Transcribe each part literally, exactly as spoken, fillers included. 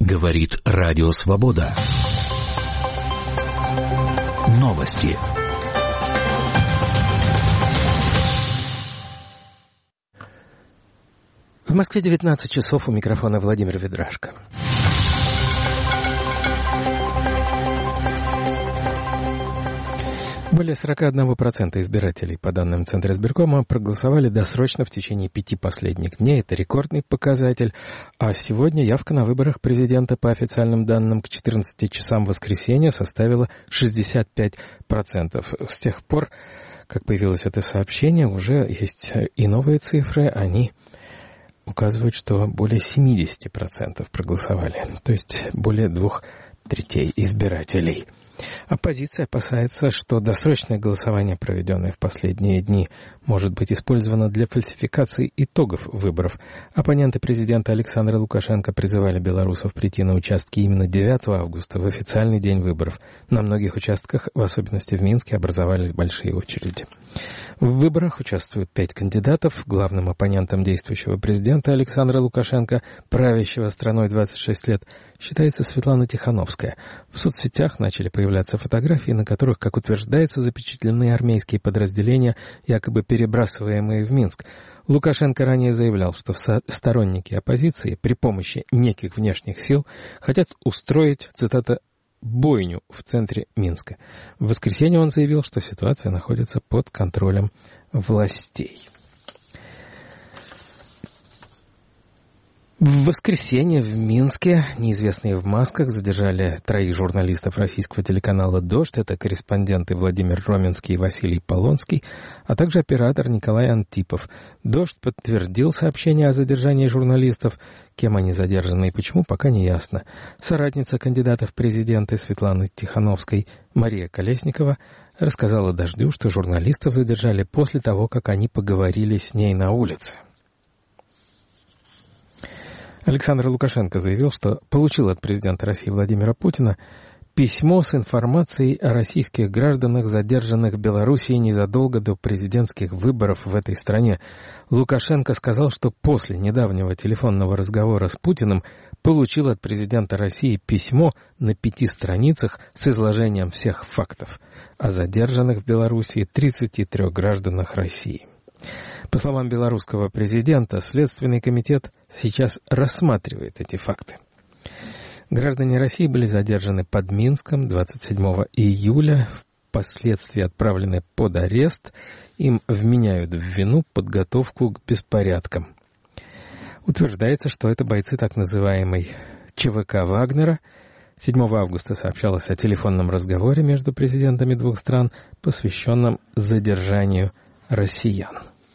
Говорит Радио Свобода. Новости. В Москве девятнадцать часов, у микрофона Владимир Ведрашко. Более сорок один процент избирателей, по данным Центра избиркома, проголосовали досрочно в течение пяти последних дней. Это рекордный показатель. А сегодня явка на выборах президента, по официальным данным, к четырнадцати часам воскресенья составила шестьдесят пять процентов. С тех пор, как появилось это сообщение, уже есть и новые цифры. Они указывают, что более семьдесят процентов проголосовали. То есть более двух третей избирателей. Оппозиция опасается, что досрочное голосование, проведенное в последние дни, может быть использовано для фальсификации итогов выборов. Оппоненты президента Александра Лукашенко призывали белорусов прийти на участки именно девятого августа, в официальный день выборов. На многих участках, в особенности в Минске, образовались большие очереди. В выборах участвуют пять кандидатов. Главным оппонентом действующего президента Александра Лукашенко, правящего страной двадцать шесть лет, считается Светлана Тихановская. В соцсетях начали появляться фотографии, на которых, как утверждается, запечатлены армейские подразделения, якобы перебрасываемые в Минск. Лукашенко ранее заявлял, что сторонники оппозиции при помощи неких внешних сил хотят устроить, цитата, бойню в центре Минска. В воскресенье он заявил, что ситуация находится под контролем властей. В воскресенье в Минске неизвестные в масках задержали троих журналистов российского телеканала «Дождь». Это корреспонденты Владимир Роменский и Василий Полонский, а также оператор Николай Антипов. «Дождь» подтвердил сообщение о задержании журналистов. Кем они задержаны и почему, пока не ясно. Соратница кандидата в президенты Светланы Тихановской Мария Колесникова рассказала «Дождю», что журналистов задержали после того, как они поговорили с ней на улице. Александр Лукашенко заявил, что получил от президента России Владимира Путина письмо с информацией о российских гражданах, задержанных в Белоруссии незадолго до президентских выборов в этой стране. Лукашенко сказал, что после недавнего телефонного разговора с Путиным получил от президента России письмо на пяти страницах с изложением всех фактов о задержанных в Белоруссии тридцати трёх гражданах России. По словам белорусского президента, Следственный комитет сейчас рассматривает эти факты. Граждане России были задержаны под Минском двадцать седьмого июля, впоследствии отправлены под арест. Им вменяют в вину подготовку к беспорядкам. Утверждается, что это бойцы так называемой ЧВК Вагнера. седьмого августа сообщалось о телефонном разговоре между президентами двух стран, посвященном задержанию россиян.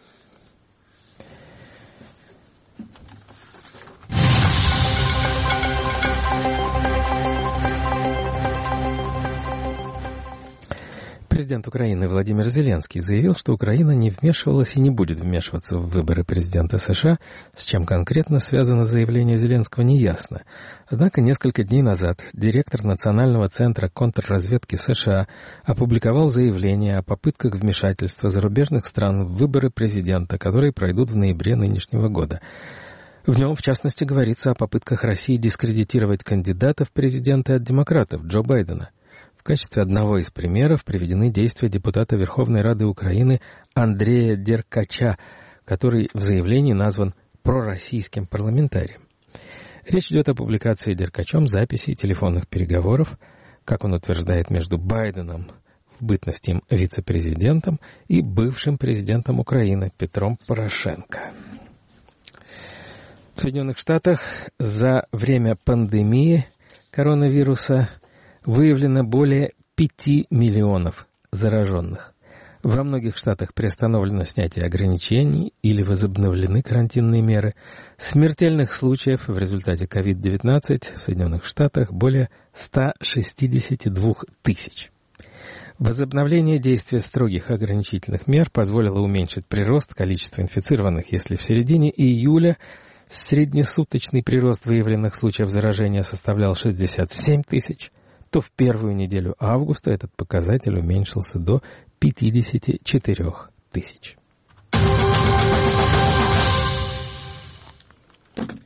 Президент Украины Владимир Зеленский заявил, что Украина не вмешивалась и не будет вмешиваться в выборы президента США. С чем конкретно связано заявление Зеленского, неясно. Однако несколько дней назад директор Национального центра контрразведки США опубликовал заявление о попытках вмешательства зарубежных стран в выборы президента, которые пройдут в ноябре нынешнего года. В нем, в частности, говорится о попытках России дискредитировать кандидата в президенты от демократов Джо Байдена. В качестве одного из примеров приведены действия депутата Верховной Рады Украины Андрея Деркача, который в заявлении назван пророссийским парламентарием. Речь идет о публикации Деркачем записей телефонных переговоров, как он утверждает, между Байденом, в бытность им вице-президентом, и бывшим президентом Украины Петром Порошенко. В Соединенных Штатах за время пандемии коронавируса выявлено более пяти миллионов зараженных. Во многих штатах приостановлено снятие ограничений или возобновлены карантинные меры. Смертельных случаев в результате ковид девятнадцать в Соединенных Штатах более ста шестидесяти двух тысяч. Возобновление действия строгих ограничительных мер позволило уменьшить прирост количества инфицированных. Если в середине июля среднесуточный прирост выявленных случаев заражения составлял шестьдесят семь тысяч, то в первую неделю августа этот показатель уменьшился до пятидесяти четырёх тысяч.